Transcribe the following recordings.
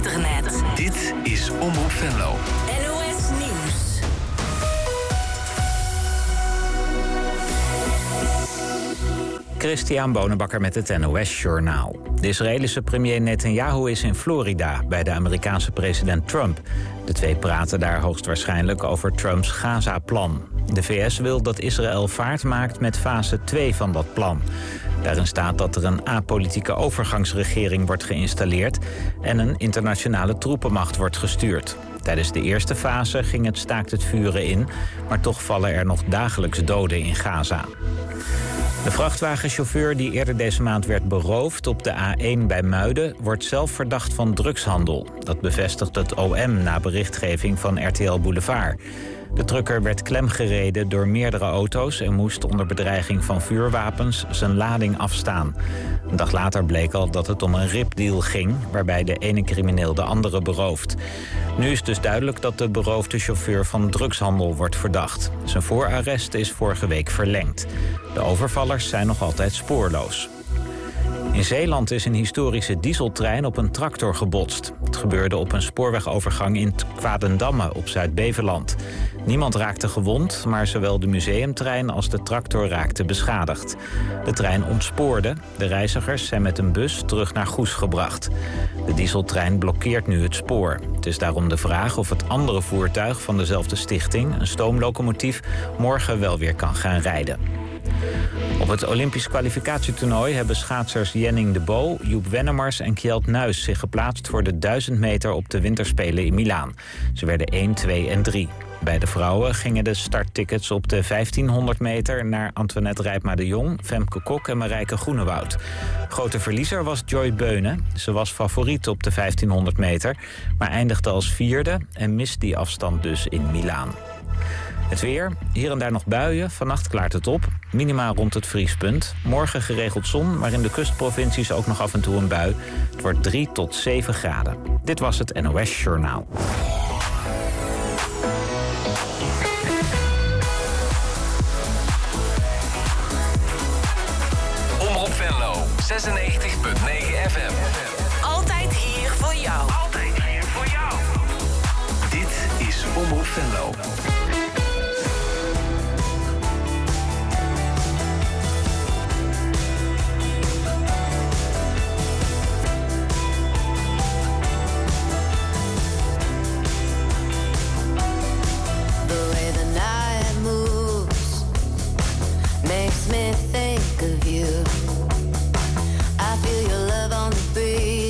internet. Dit is Omroep Venlo. NOS Nieuws. Christian Bonenbakker met het NOS Journaal. De Israëlische premier Netanyahu is in Florida bij de Amerikaanse president Trump. De twee praten daar hoogstwaarschijnlijk over Trumps Gaza-plan. De VS wil dat Israël vaart maakt met fase 2 van dat plan. Daarin staat dat er een apolitieke overgangsregering wordt geïnstalleerd en een internationale troepenmacht wordt gestuurd. Tijdens de eerste fase ging het staakt het vuren in, maar toch vallen er nog dagelijks doden in Gaza. De vrachtwagenchauffeur die eerder deze maand werd beroofd op de A1 bij Muiden wordt zelf verdacht van drugshandel. Dat bevestigt het OM na berichtgeving van RTL Boulevard. De trucker werd klemgereden door meerdere auto's en moest onder bedreiging van vuurwapens zijn lading afstaan. Een dag later bleek al dat het om een ripdeal ging, waarbij de ene crimineel de andere berooft. Nu is dus duidelijk dat de beroofde chauffeur van drugshandel wordt verdacht. Zijn voorarrest is vorige week verlengd. De overvallers zijn nog altijd spoorloos. In Zeeland is een historische dieseltrein op een tractor gebotst. Het gebeurde op een spoorwegovergang in Kwadendamme op Zuid-Beveland. Niemand raakte gewond, maar zowel de museumtrein als de tractor raakten beschadigd. De trein ontspoorde. De reizigers zijn met een bus terug naar Goes gebracht. De dieseltrein blokkeert nu het spoor. Het is daarom de vraag of het andere voertuig van dezelfde stichting, een stoomlocomotief, morgen wel weer kan gaan rijden. Op het Olympisch kwalificatietoernooi hebben schaatsers Jenning de Bo, Joep Wennemars en Kjeld Nuis zich geplaatst voor de 1000 meter op de winterspelen in Milaan. Ze werden 1, 2 en 3. Bij de vrouwen gingen de starttickets op de 1500 meter naar Antoinette Rijpma de Jong, Femke Kok en Marijke Groenewoud. Grote verliezer was Joy Beunen. Ze was favoriet op de 1500 meter, maar eindigde als vierde en mist die afstand dus in Milaan. Het weer, hier en daar nog buien, vannacht klaart het op. Minima rond het vriespunt. Morgen geregeld zon, maar in de kustprovincies ook nog af en toe een bui. Het wordt 3 tot 7 graden. Dit was het NOS Journaal. Omroep Venlo, 96.9 FM. Altijd hier voor jou. Altijd hier voor jou. Dit is Omroep Venlo. Makes me think of you. I feel your love on the breeze.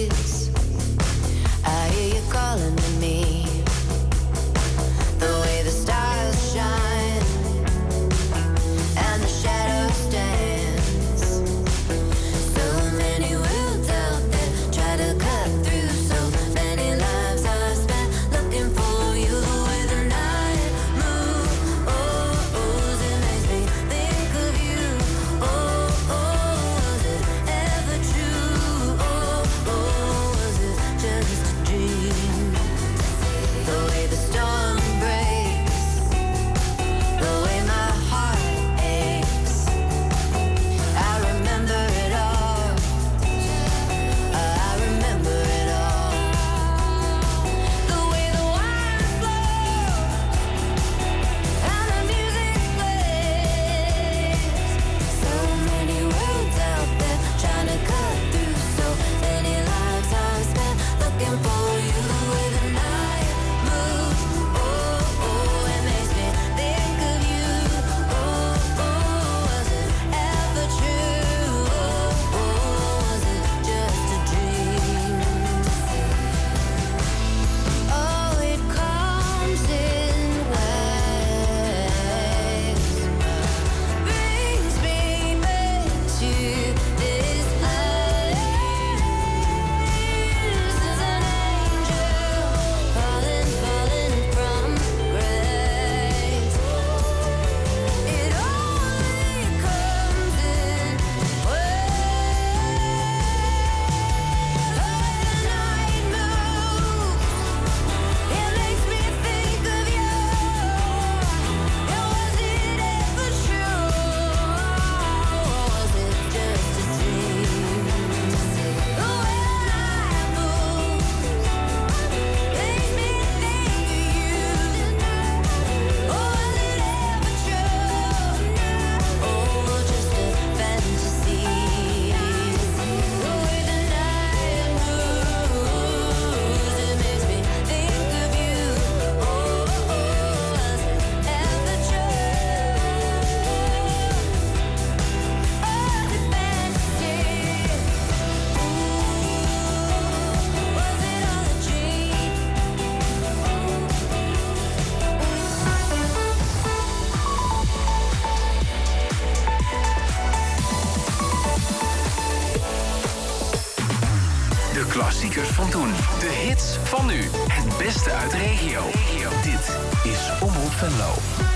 De hits van nu. Het beste uit de regio. Dit is Omroep Venlo.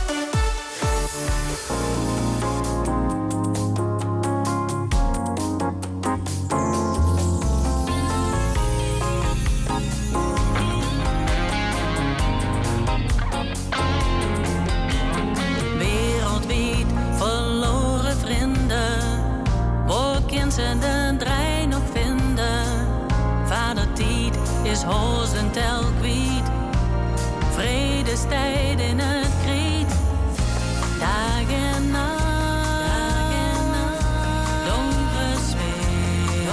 Wereldwijd verloren vrienden. Waar kind ze de draai nog vinden? Vader Tiet is hozen tel kwiet. Vredestijd in het kriet. Dag en nacht. Donkere zweet.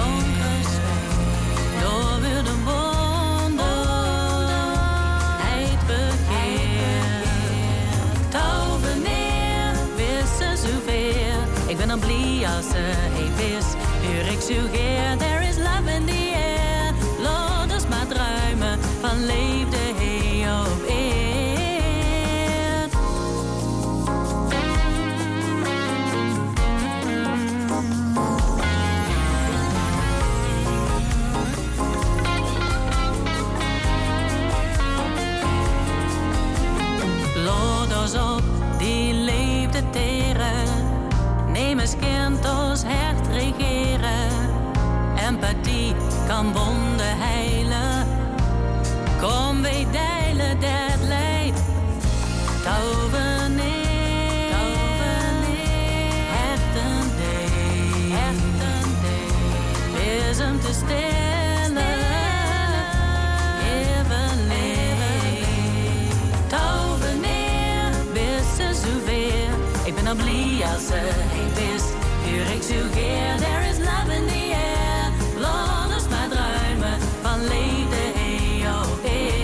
Door weer de wonder. Heid bekeer. Touwen neer. Wissen zoveel. Ik ben dan blij als ze heet is. Uur ik sugeer. There is love in the air. Laat ons maar druimen van leefde hey op eer. Laat ons op die leefde teren. Neem eens kind ons hart regeren. Empathie kan wonden heilen. Kom wij deilen dat leid. Touwen neer. Hechten dee. Is hem te stellen. Even leeg. Touwen neer. Wissen zoveel. Ik ben al blij als ze heet is. Uur ik sugeer. There is love in the air. Laat ons maar druimen van leefde hey op eer.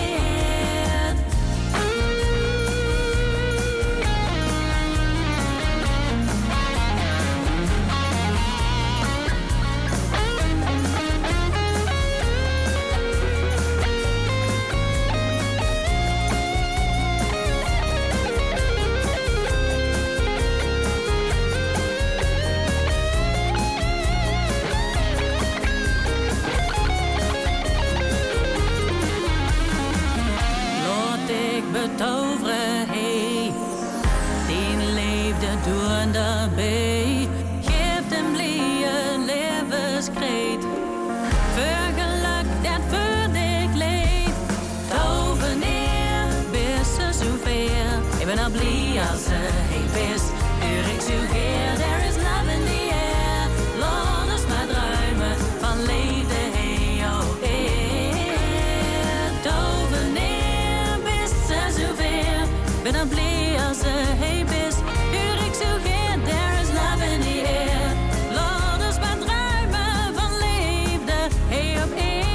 Betoveren, hey, die leefde door de bij. Geeft hem blije levenskreet. Vergeluk dat voor dik leed. Toven neer, bissen zoveel. Ik ben al blij als ze hey bis. Uur ik sugeer, there is love in the air. Laat ons maar druimen van leefde hey op eer. Toven neer. Ben een blij als ze heet is. Uur ik sugeer, there is love in the air. Laat ons maar druimen van leefde, hey op eer.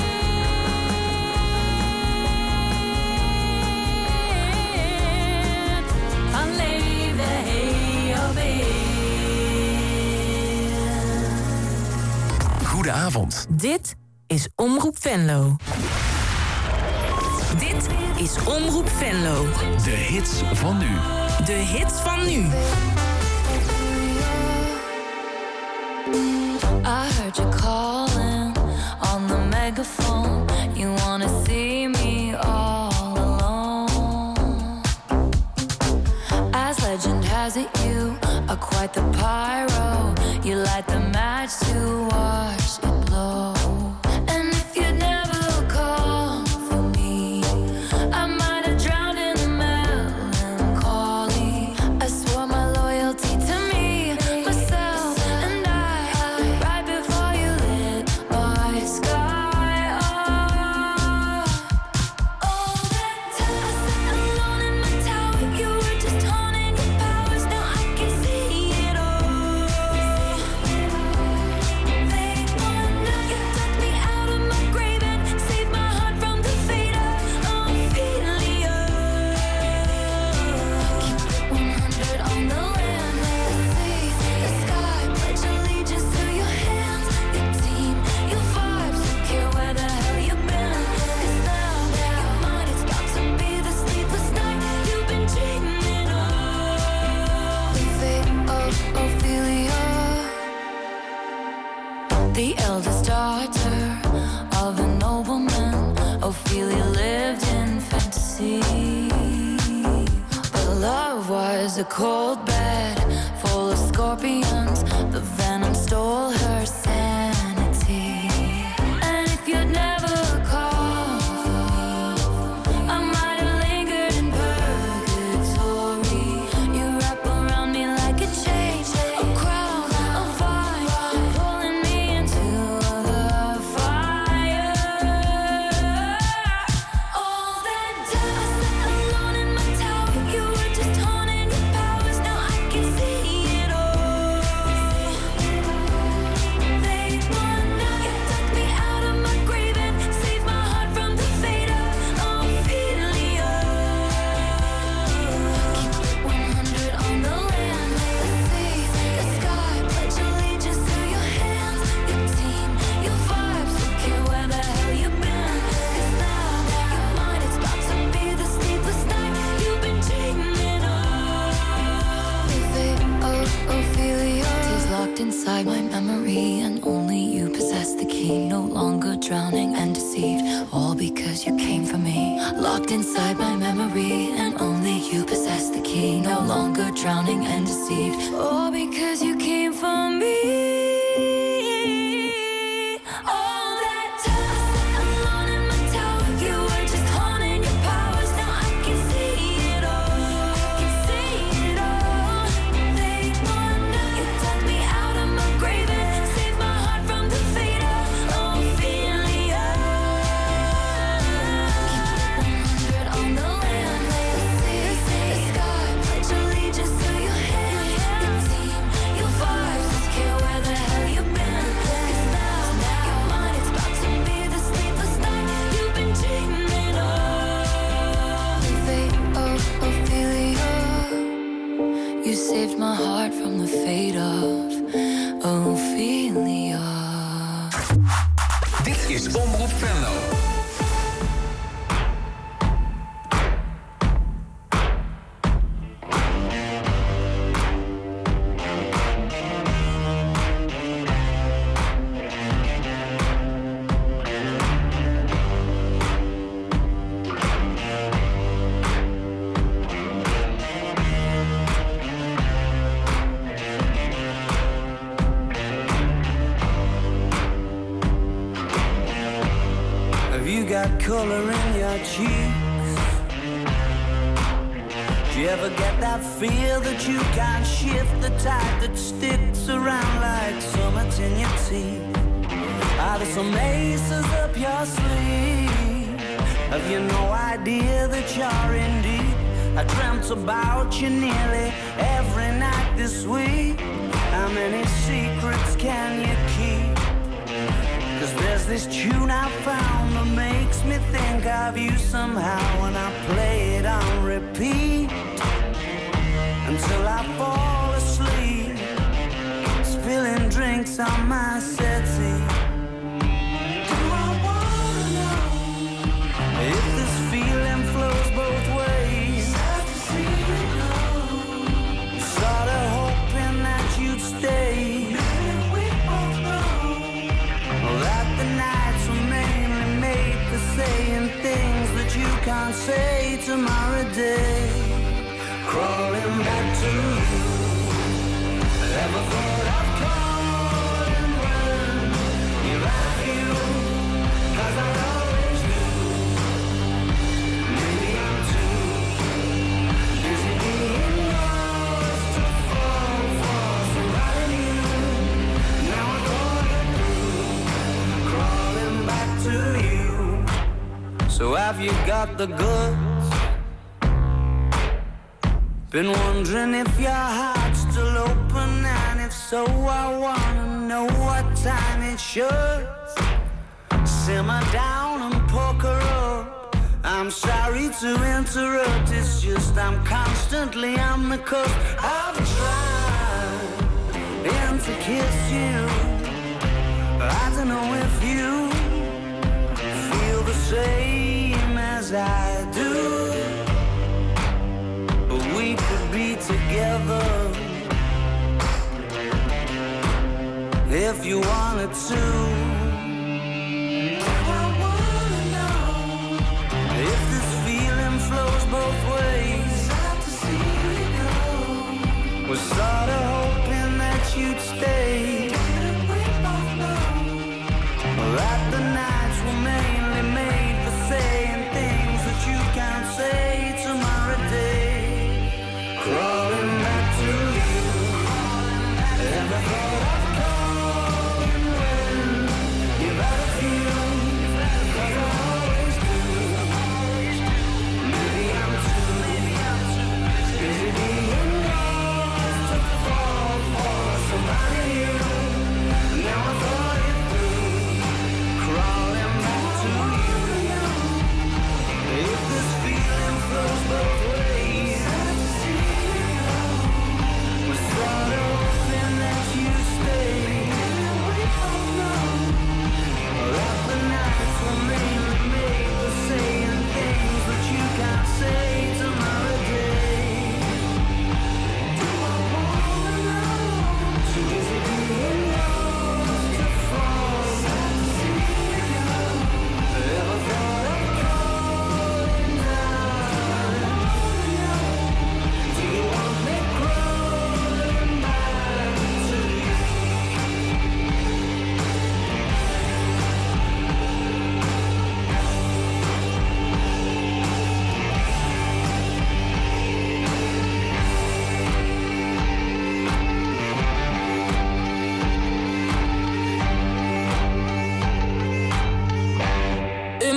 Van leefde, hey op eer. Goedenavond. Dit is Omroep Venlo. Dit is Omroep Venlo. De hits van nu. De hits van nu. I heard you calling on the megaphone. You wanna see me all alone. As legend has it, you are quite the pyro. You light the match to watch it blow. And if you never call for me, I might have drowned in the melancholy. I swore my loyalty to me, myself, and I. Right before you lit my sky up. All that time I sat alone in my tower, you were just honing your powers. Now I can see it all. They wanna know you Ophelia lived in fantasy. But love was a cold bed full of scorpions. The venom stole her sanity. And if you'd never called for me, I might have lingered in purgatory. You wrap around me like a chain, a crown, a vine, pulling me into the fire. All that time I sat alone in my tower, you were just haunting your powers. Now I can see it all. Late one night, you took me out of my grave and saved my heart from the fate of Ophelia. Keep 100 on the land, the sea, the sky. Pledge allegiance to your hands, your team, your vibes. Don't care where the hell you've been, 'cause now your mind is about to be the sleepless night you've been dreaming of. The fate of Ophelia is locked inside my memory, and only you possess the key. No longer drowning and deceived, all because you came for me. Locked inside my memory, and only you possess the key. No longer drowning and deceived, all because you came for me. All that time I sat alone in my tower, you were just haunting your powers. Now I can see it all, can see it all. Late one night, you took me out of my grave and saved my heart from the fate of Ophelia. Keep 100 on the land, the sea, the sky. Pledge allegiance to your hand, your team, your vibes. Don't care where the hell you've been, 'cause now your mind is about to be the sleepless night you've been dreaming of. The fate of Ophelia, you saved my heart from the fate of Ophelia. Dit is Omroep Venlo. Have you got color in your cheeks? Do you ever get that feel that you can't shift, the tide that sticks around like summits in your teeth? Are there some aces up your sleeve? Have you no idea that you're in deep? I dreamt about you nearly every night this week. How many secrets can you keep? 'Cause there's this tune I found that makes me think of you somehow, and I play it on repeat until I fall asleep, spilling drinks on my settee. Do I wanna know if this feeling flows both ways? Sad to see you go. Sorta hoping that you'd stay. That the nights were mainly made for saying things that you can't say tomorrow day. Crawling back to you. Never thought I'd call and run. You're at you, 'cause I always do. Maybe I'm too busy being yours to fall for somebody new. Now I thought it through, crawling back to you. So have you got the goods? Been wondering if your heart's still open, and if so, I wanna know what time it should. Simmer down and poker up. I'm sorry to interrupt, it's just I'm constantly on the cusp. I've tried and to kiss you. I don't know if you feel the same as I do, but we could be together if you wanted to. I wanna know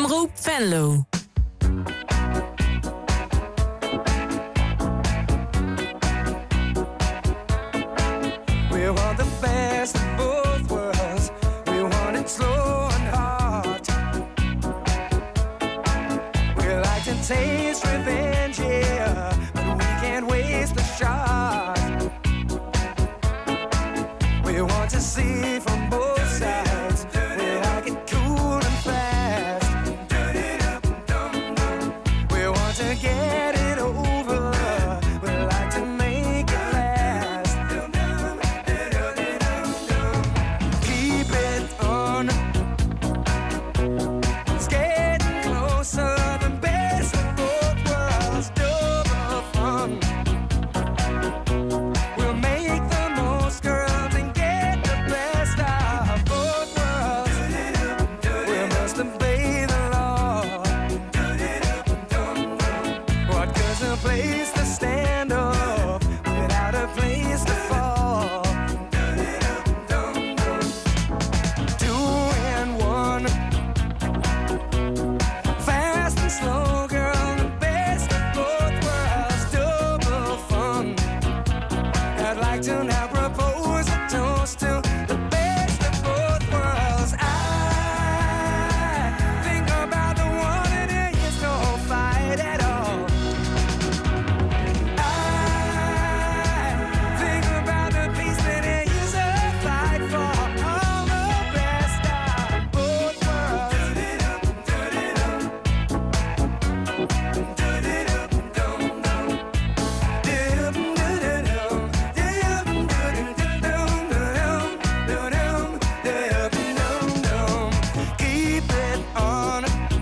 Omroep Venlo. We want the best of both worlds. We want it slow and hard. We like to taste revenge, yeah, but we can't waste the shot. We want to see from both sides. We like it cool and fast. We want to get it over. We like to make it last. Keep it on. It's getting closer. The best of both worlds. Double fun. We'll make the most girls and get the best of both worlds. We must obey the law. What good's a place to stand up without a place to fall? 2 and 1, fast and slow, girl, the best of both worlds, double fun. I'd like to now propose a toast to the best of both worlds. I think about the one and there is no fight at all. I think about the peace that there is a fight for. All the best of both worlds. Keep it on.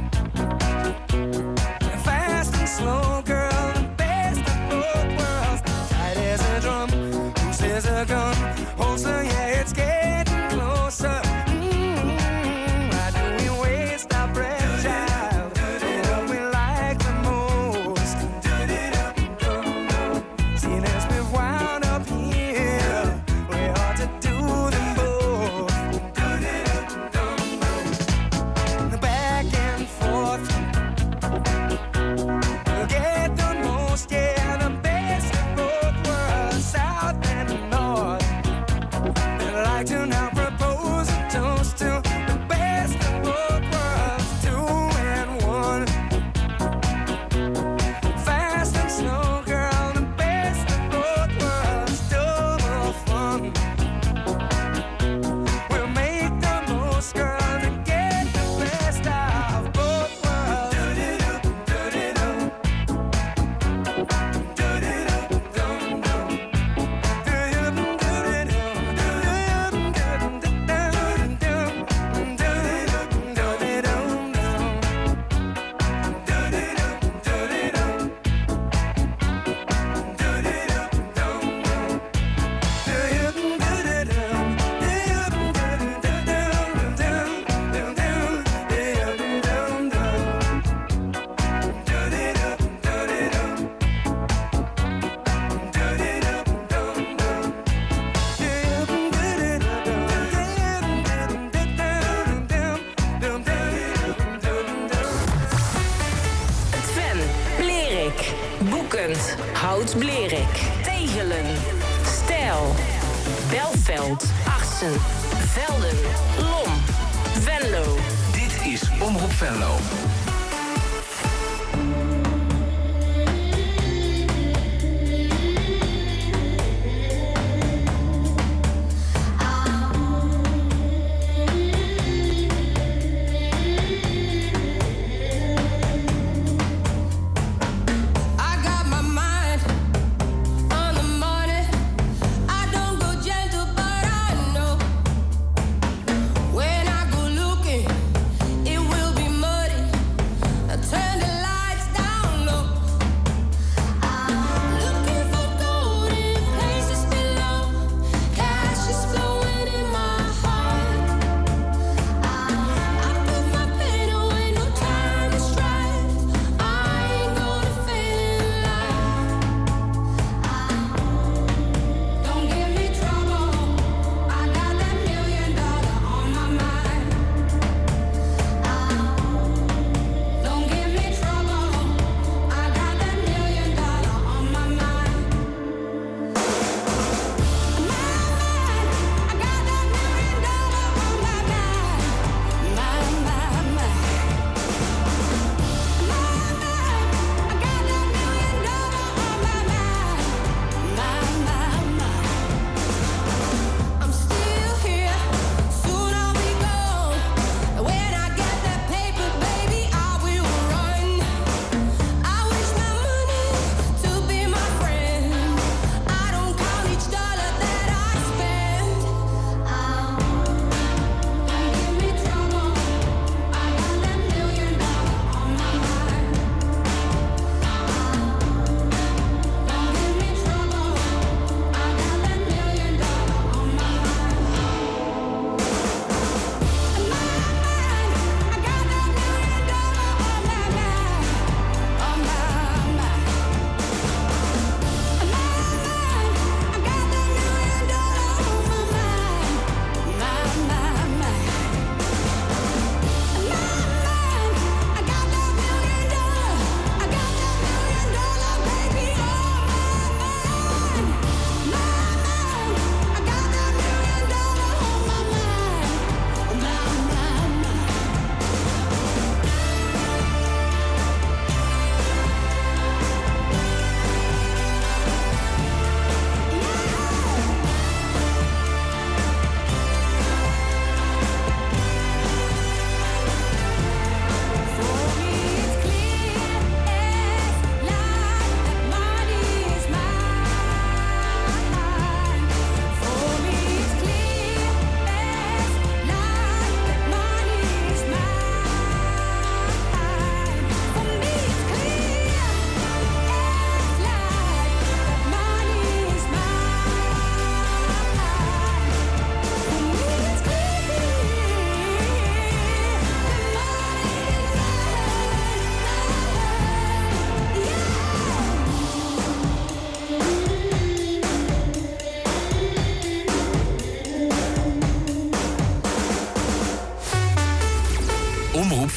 Fast and slow, girl, the best of both worlds. Tight as a drum, loose as a gun. Holster, yeah, it's getting closer. Why do we waste our breath, child? What we like the most. Seeing as we've wound up here, we ought to do them both. Back and forth. We'll get the most, yeah, the best of both worlds, south and north. I'd like to now propose a toast to the best of both worlds, 2 and 1. Fast and slow, girl, the best of both worlds, double fun. We'll make the most, girl, to get the best of both worlds. Twen, Blerik, Boekend, Hout Blerik, Tegelen, Stijl, Belveld, Assen, Velden, Lom, Venlo. Dit is Omroep Venlo. I got my mind on the morning. I don't go gentle, but I know when I go looking, it will be muddy.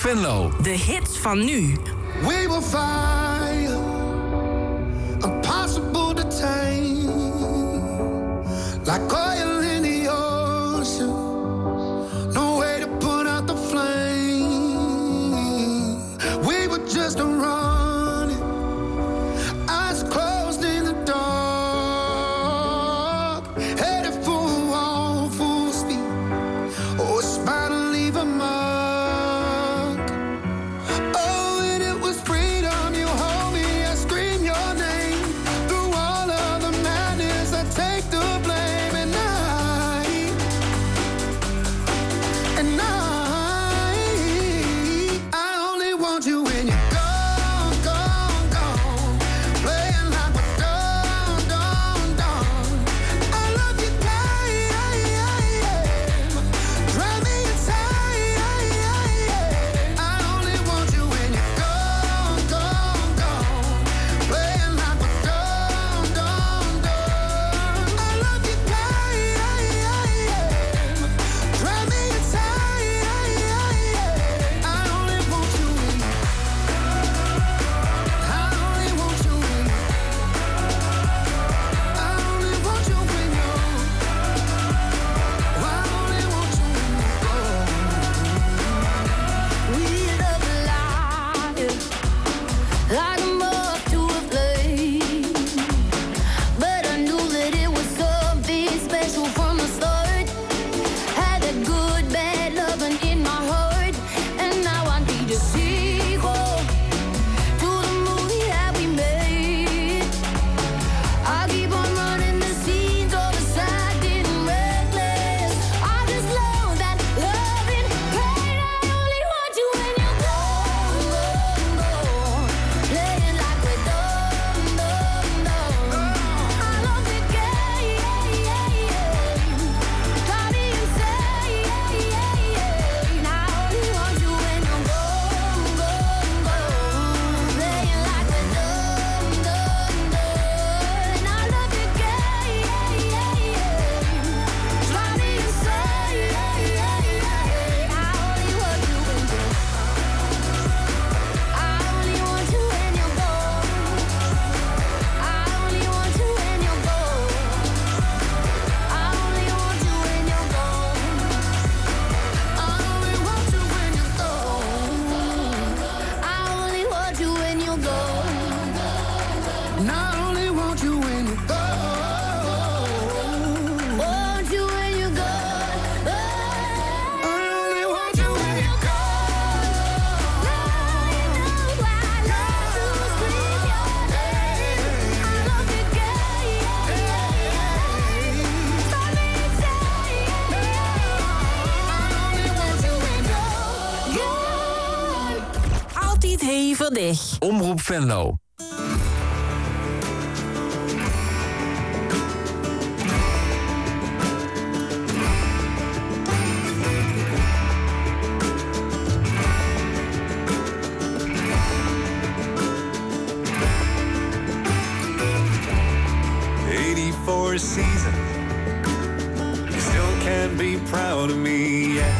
Venlo. De hits van nu. We will find impossible to tame, like oil in the ocean. No way to put out the flame. We were just running, eyes closed in the dark, headed for a wall full speed. Oh, it's bound to leave a mark. Omroep Venlo. Season, you still can't be proud of me yet.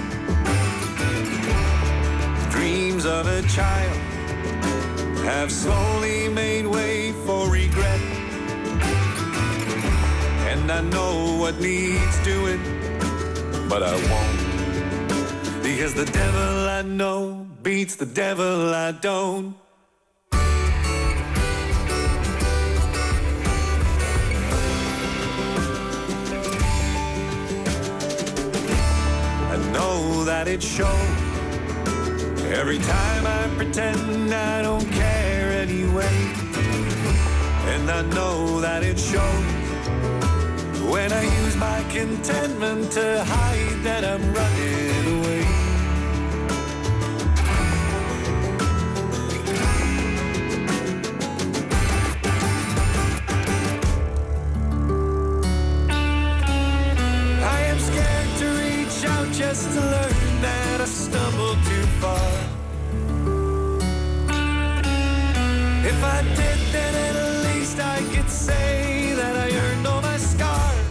The dreams of a child have slowly made way for regret, and I know what needs doing, but I won't, because the devil I know beats the devil I don't. That it shows every time I pretend I don't care anyway, and I know that it shows when I use my contentment to hide that I'm running away. I am scared to reach out just to learn that I stumbled too far. If I did, then at least I could say that I earned all my scars.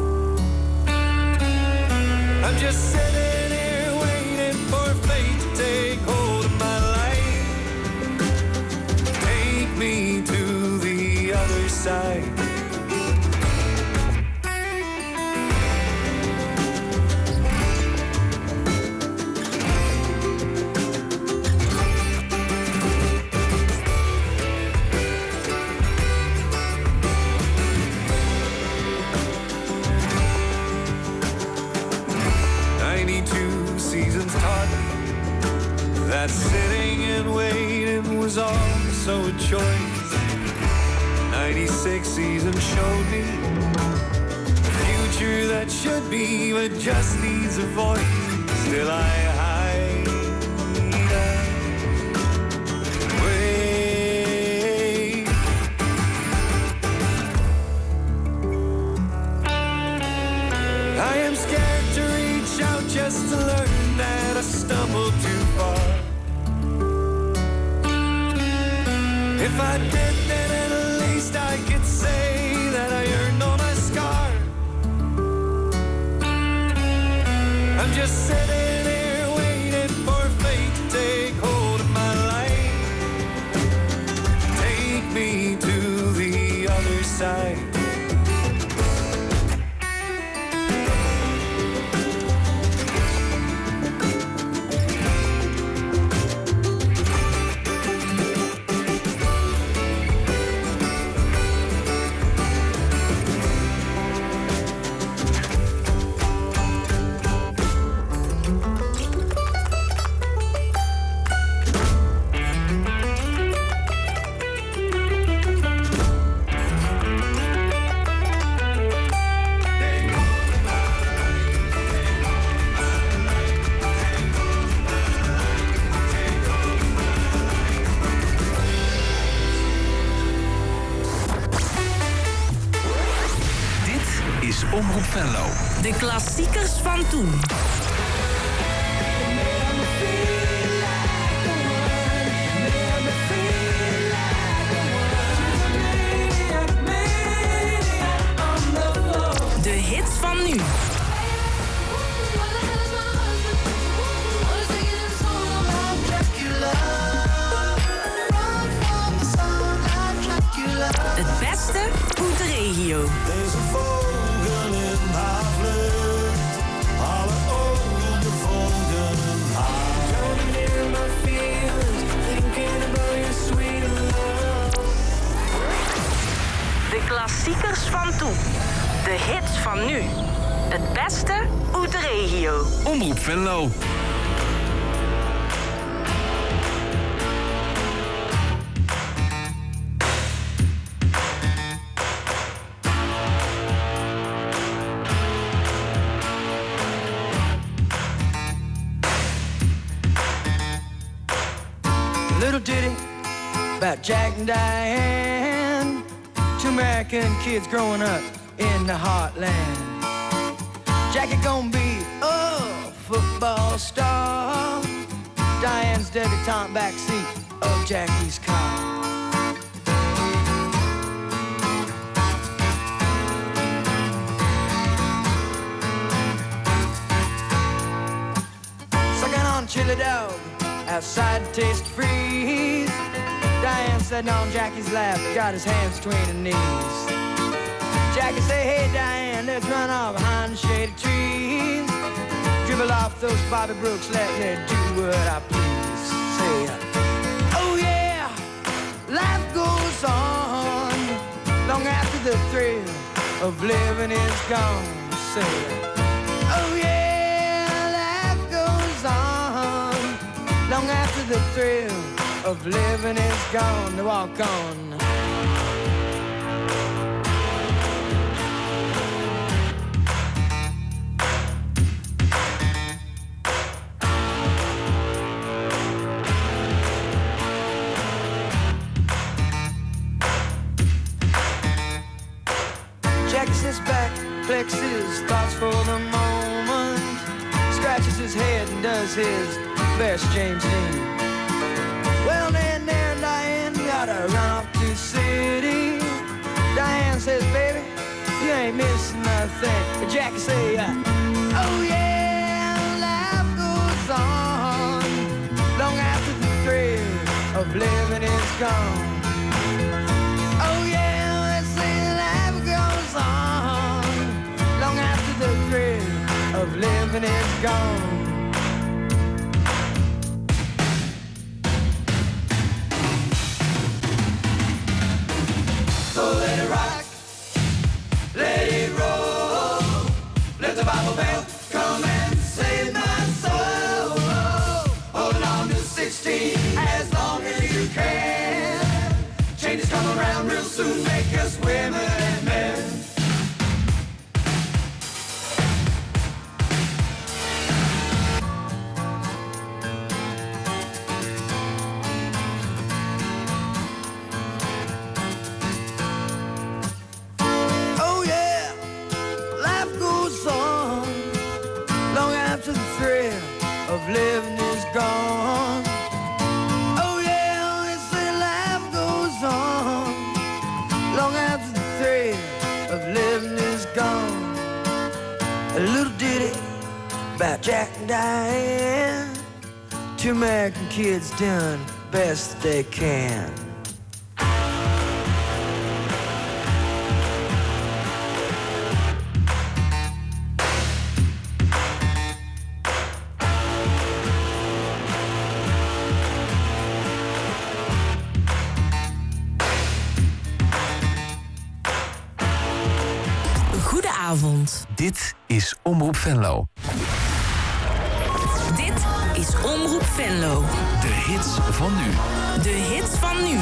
I'm just sitting here waiting for fate to was also a choice. 96 season showed me a future that should be, but just needs a voice. Still I hide away. I am scared to reach out just to learn that I stumbled too far. If I did, then at least I could say that I earned all my scars. I'm just sitting here waiting for fate to take hold of my life. Take me to the other side. Omroep Venlo. De klassiekers van toen. De hits van nu. Het beste uit de regio. Deze vogel in haar vlucht, alle ogen volgen haar. Coming near my feelings, thinking about your sweet love. De klassiekers van toen. De hits van nu. Het beste uit de regio. Omroep Venlo. Little ditty about Jack and Diane, two American kids growing up in the heartland. Jackie gonna be a football star, Diane's debutante backseat of Jackie's car. Sucking on chili dog outside Taste Freeze. Diane sitting on Jackie's lap, got his hands between her knees. Jackie say, hey Diane, let's run off behind the shady trees. Dribble off those Bobby Brooks, let me do what I please. Say, oh yeah, life goes on long after the thrill of living is gone. Say, oh yeah, life goes on long after the thrill of living is gone. To walk on. Jackie sits back, collects his thoughts for the moment, scratches his head and does his best James Dean. Well, then there Diane gotta run off to the city. Diane says, baby, you ain't missing nothing. But Jackie say, oh yeah, life goes on long after the thrill of living is gone. Oh yeah, let's say life goes on long after the thrill of living is gone. So let it rock, let it roll, let the Bible Belt come and save my soul. Hold on to 16 as long as you you can. Changes come around real soon, make us women and men. Oh yeah, life goes on long after the thrill of living is gone. Oh yeah, they say life goes on long after the thrill of living is gone. A little ditty about Jack and Diane, two American kids doing best they can. Goedenavond. Dit is Omroep Venlo. Dit is Omroep Venlo. De hits van nu. De hits van nu.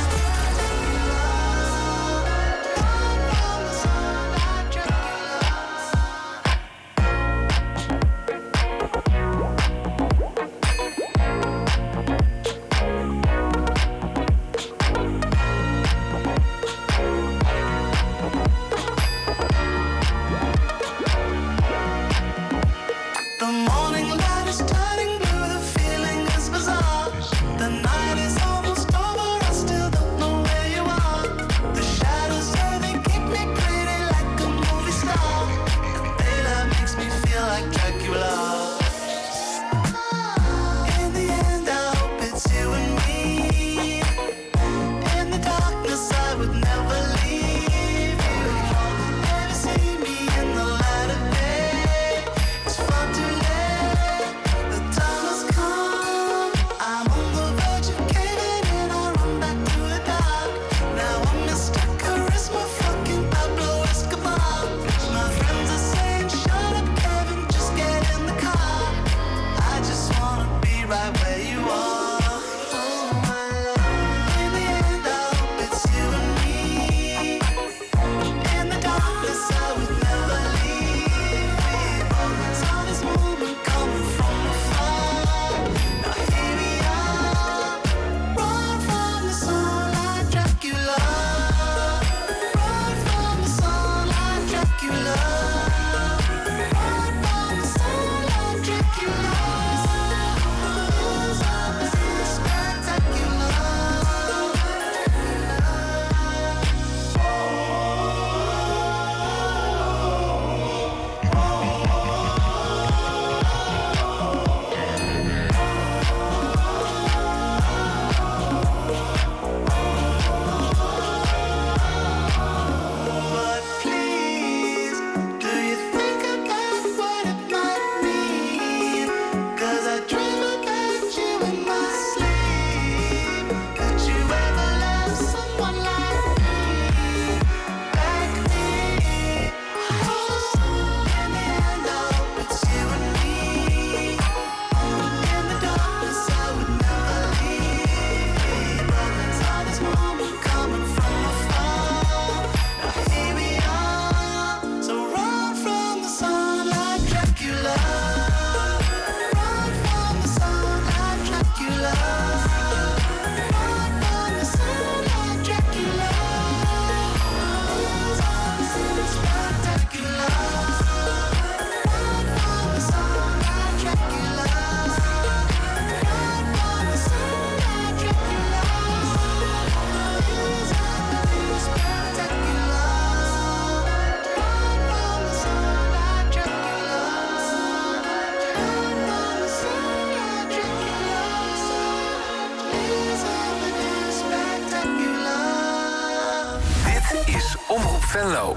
Venlo.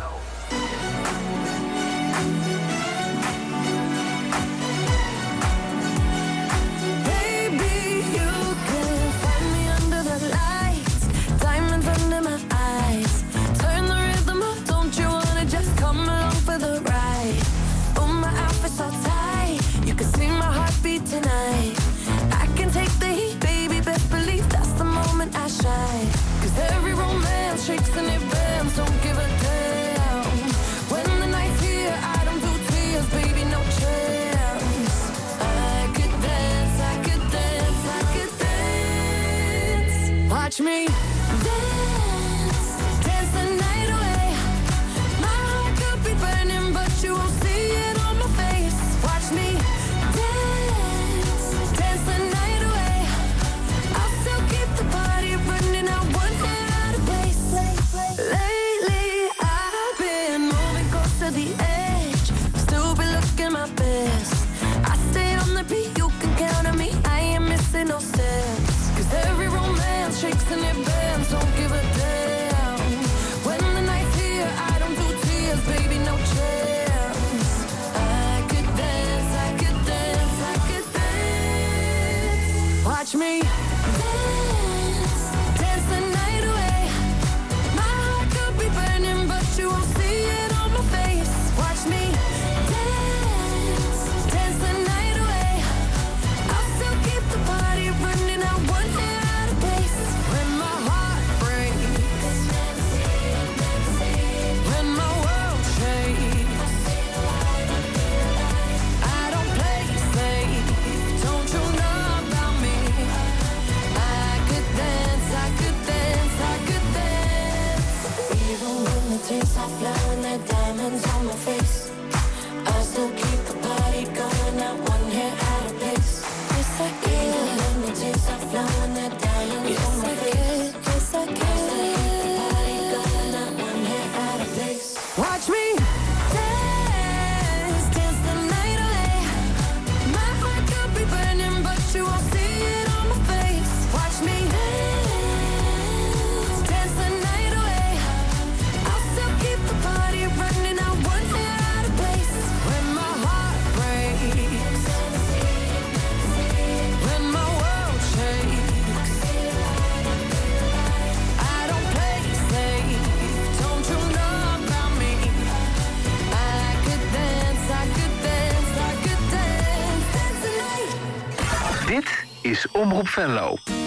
Tonight I can take the heat, baby, best believe that's the moment Watch me dance, dance the night away. My heart could be burning, but you won't see it on my face. Watch me dance, dance the night away. I'll still keep the party running, I won't get out of place. Lately I've been moving close to the edge, still be looking my best. I stay on the beat, you can count on me, I ain't missing no steps. Cause every romance shakes and it bends, don't give a damn. When the night's here, I don't do tears, baby, no chance. I could dance, I could dance, I could dance. Watch me dance, dance the night away. My heart could be burning, but you won't see it on my face. Watch me dance, dance the night away. I'll still keep the party running, I won't get out of place. When my heart breaks, when my world shakes, I don't play safe, don't you know about me? I could dance, I could dance, I could dance. Even when the tears are flowing, the diamonds on my face, I still keep the party going, not one hair out of place. Yes, I can. Even when the tears are flowing, the diamonds on my face, yes, I can. I still keep the party going, not one hair out of place. Watch me dance, dance the night away. My heart could be burning, but you won't see it on my face. Watch me dance, dance the night away. I'll still keep the party running, I won't get out of place. When my heart breaks, when my world shakes, I don't play safe, don't you know about me? I could dance, I could dance, I could dance, dance the night. Dit is Omroep Venlo.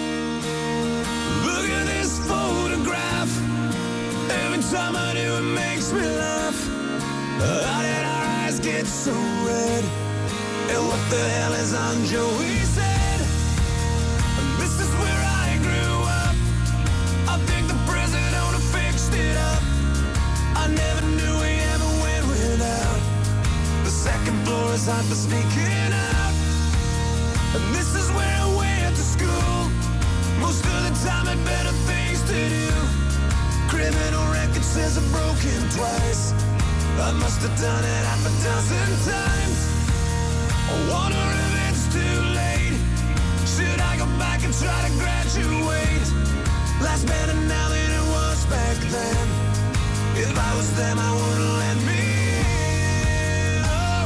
Look at this photograph. Every time I do it makes me laugh. How did our eyes get so red? And what the hell is on Joey's head? And this is where I grew up. I think the present owner fixed it up. I never knew we ever went without. The second floor is hot for sneaking out. And this is where I went to school. Most of the time had better things to do. Criminal record says I've broken twice. I must have done it half a dozen times. I wonder if it's too late. Should I go back and try to graduate? Life's better now than it was back then. If I was them, I wouldn't let me in.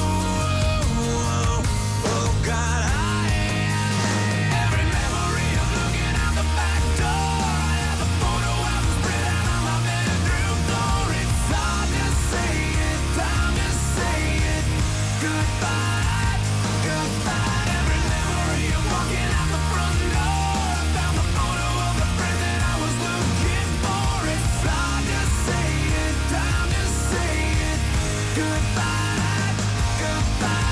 Oh, God, every memory of looking out the back door. I have a photo album spread out on my bedroom floor. It's hard to say it, time to say it. Goodbye, goodbye. Every memory of walking out the front door. I found the photo of the friend that I was looking for. It's hard to say it, time to say it. Goodbye, goodbye.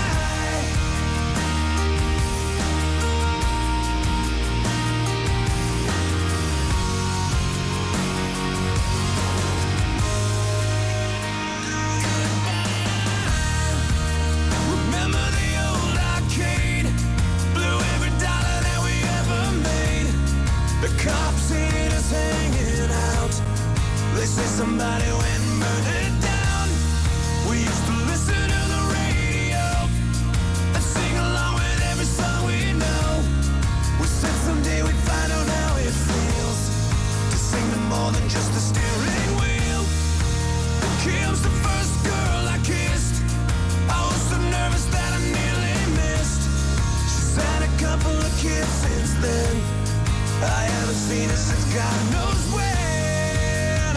Remember the old arcade? Blew every dollar that we ever made. The cops hid us hanging out. They say somebody went and burned it down. We used to listen to the radio and sing along with every song we know. We said someday we'd find out how it feels to sing to more than just the steering wheel. Kim's the first girl I kissed. I was so nervous that I nearly missed. She's had a couple of kids since then. I haven't seen her since God knows when.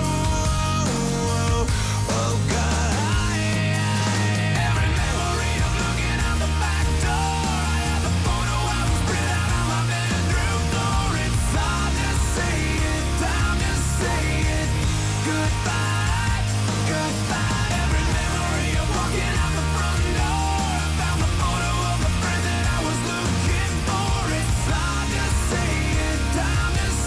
Oh, God, every memory of looking out the back door. I have a photo album spread out on my bedroom floor. It's hard to say it, time to say it. Goodbye, goodbye. Every memory of walking out the front door. I found the photo of the friend that I was looking for. It's hard to say it, time to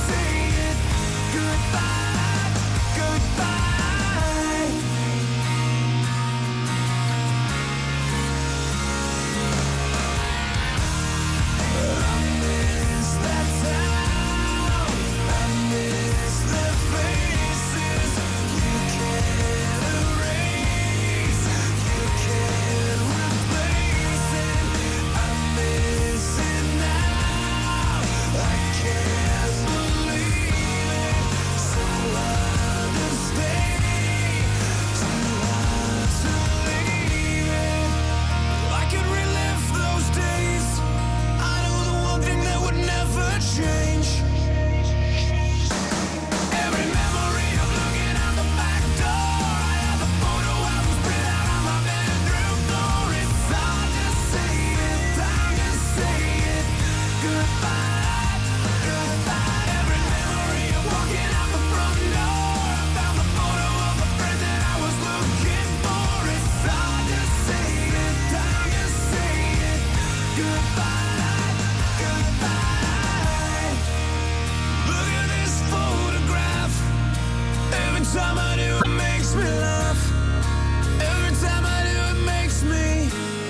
time I do, it makes me laugh. Every time I do, it makes me.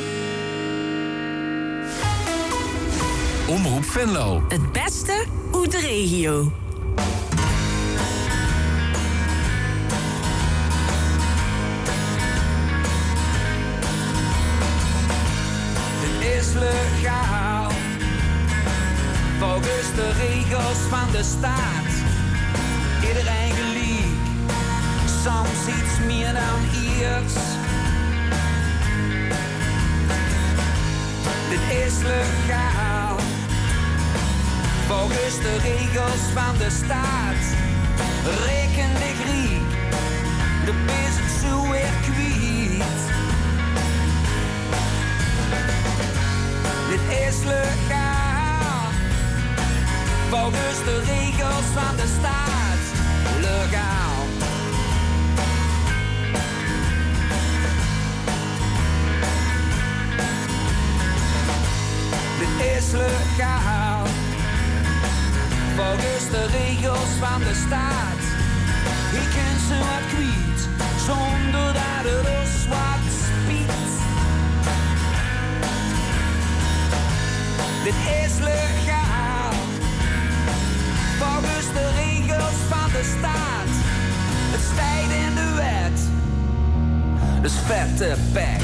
Omroep Venlo. Het beste uit de regio. Dit is legaal. Volgens de regels van de staat. Iedereen gelijk. Soms iets meer dan iets. Dit is legaal. Volgens de regels van de staat. Reken de Griek. De is het zo weer kwijt. Dit is legaal. Volgens de regels van de staat. Legaal. Dit is legaal. Volgens de regels van de staat. Ik ken ze wat kwijt, zonder dat het ons wat spiet. Dit is legaal. Volgens de regels van de staat. Het stijgt in de wet. Dus vette pek.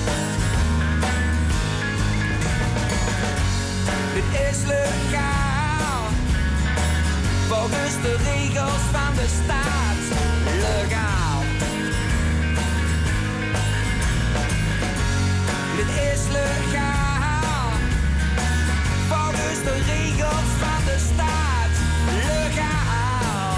Dit is legaal. Volgens de regels van de staat. Legaal. Dit is legaal. Volgens de regels van de staat. Legaal.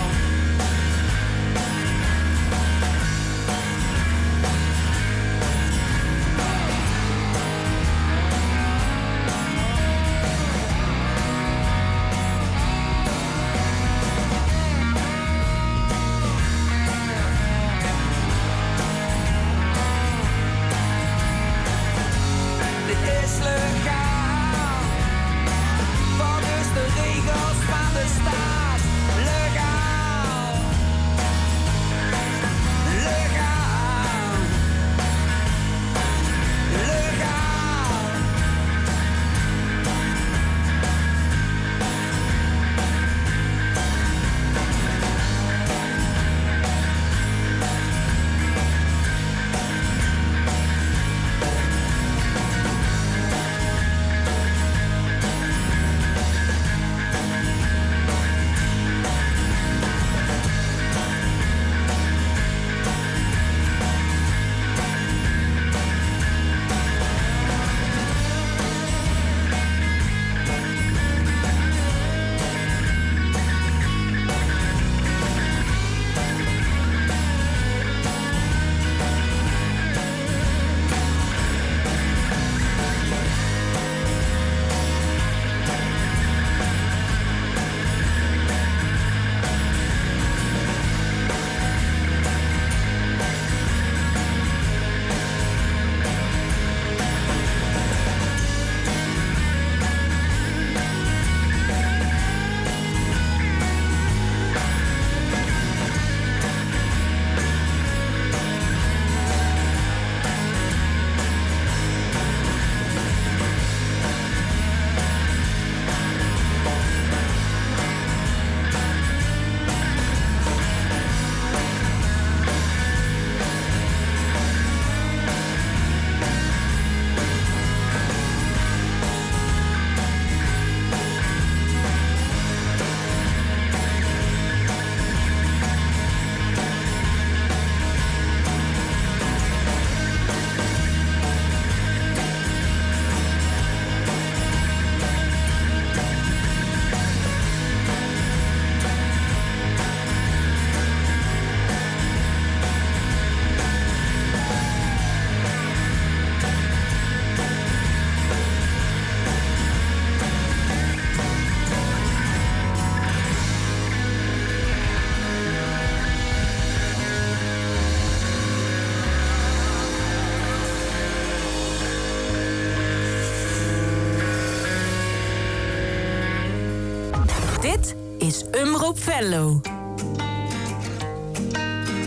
Dit is Omroep Venlo.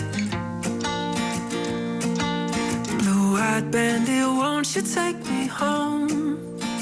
white bandit, won't you take me home?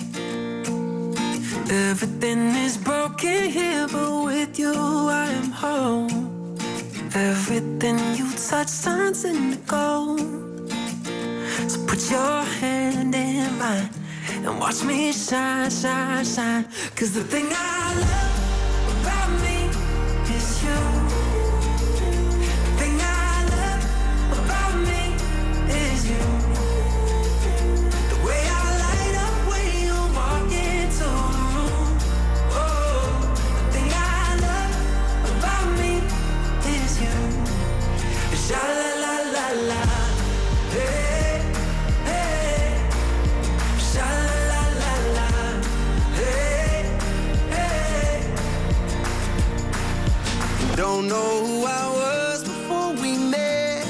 Everything is broken here, but with you I am home. Everything you touch turns into gold. So put your hand in mine and watch me shine, shine, shine. 'Cause the thing I love about me is you. The thing I love about me is you. The way I light up when you walk into the room. Oh, the thing I love about me is you. Sha la la la la, hey, hey. Sha la la la, hey, hey. Don't know who I was before we met.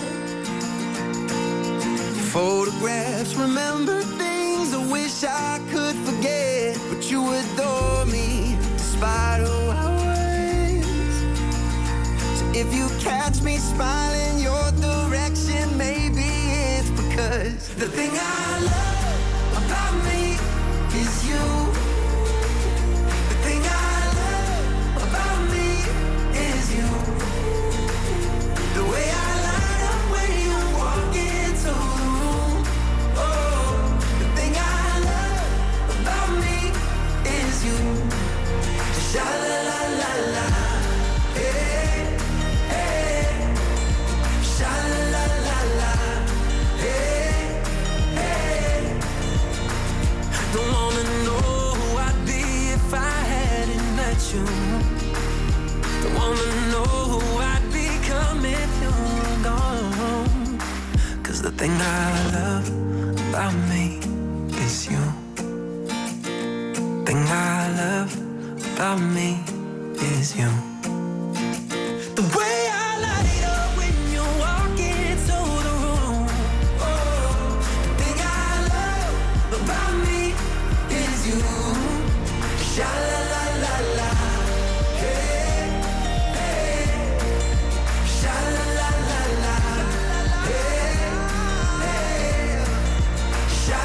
Photographs, remember things I wish I could forget. But you adore me despite who I was. So if you catch me smiling your direction, maybe it's because the thing I love about me is you. The thing I love about me is you. The way I light up when you walk into the room. Oh, the thing I love about me is you. Sha la la la la, hey, hey. Sha la la la la, hey, hey. Don't wanna know who I'd be if I hadn't met you. Don't wanna know who I'd become if you were gone. 'Cause the thing I love about me is you. Thing I love about me is you. The way I light up when you walk into the room. Oh, the thing I love about me is you. Sha la la la la, hey, hey. Sha la la la la, hey, hey. Sha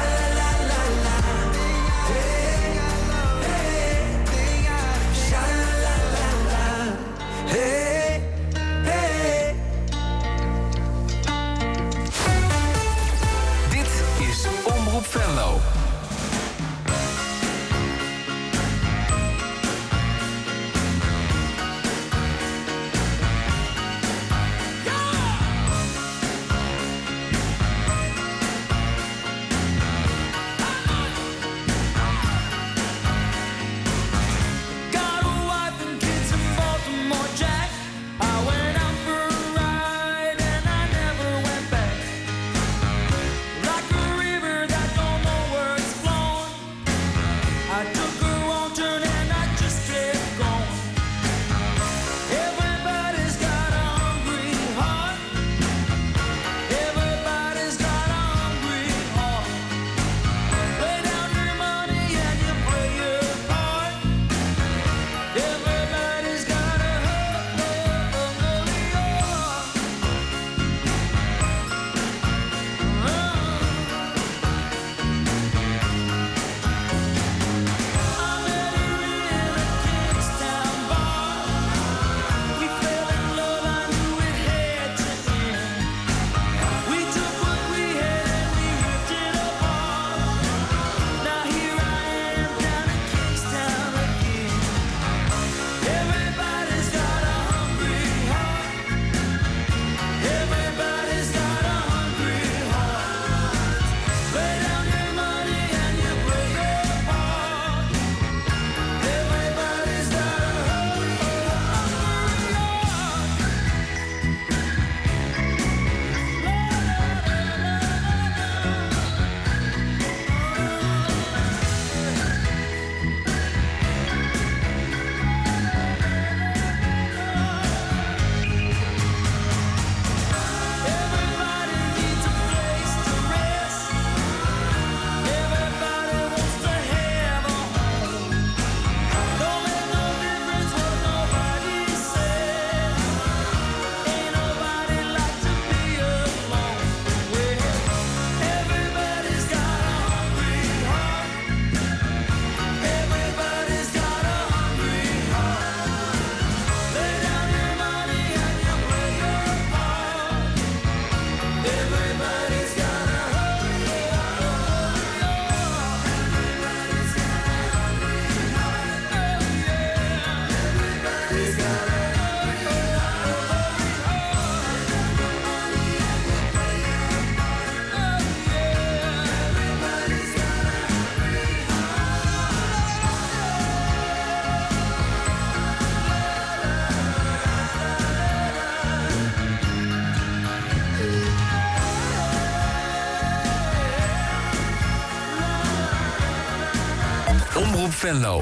Venlo.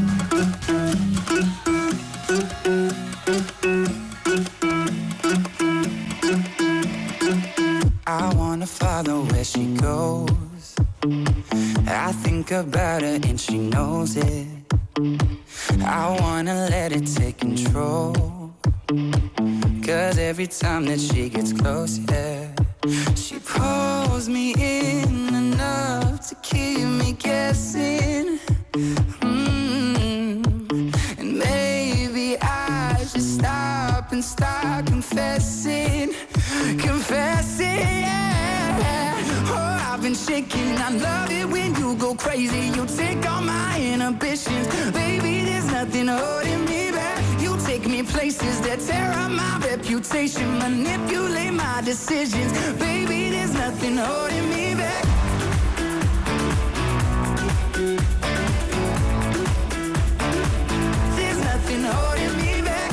I wanna follow where she goes. I think about her and she knows it. I wanna let it take control. 'Cause every time that she gets close, yeah, she pulls me in enough to keep me guessing. And maybe I should stop and start confessing. Confessing, yeah. Oh, I've been shaking. I love it when you go crazy. You take all my inhibitions. Baby, there's nothing holding me back. You take me places that tear up my reputation. Manipulate my decisions. Baby, there's nothing holding me back. There's nothing holding me back.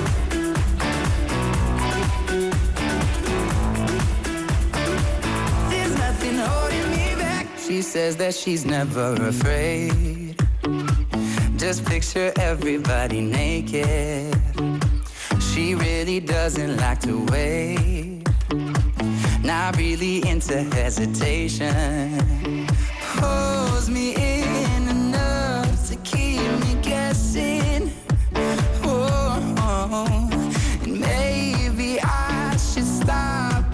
There's nothing holding me back. She says that she's never afraid. Just picture everybody naked. She really doesn't like to wait. Not really into hesitation. Pulls me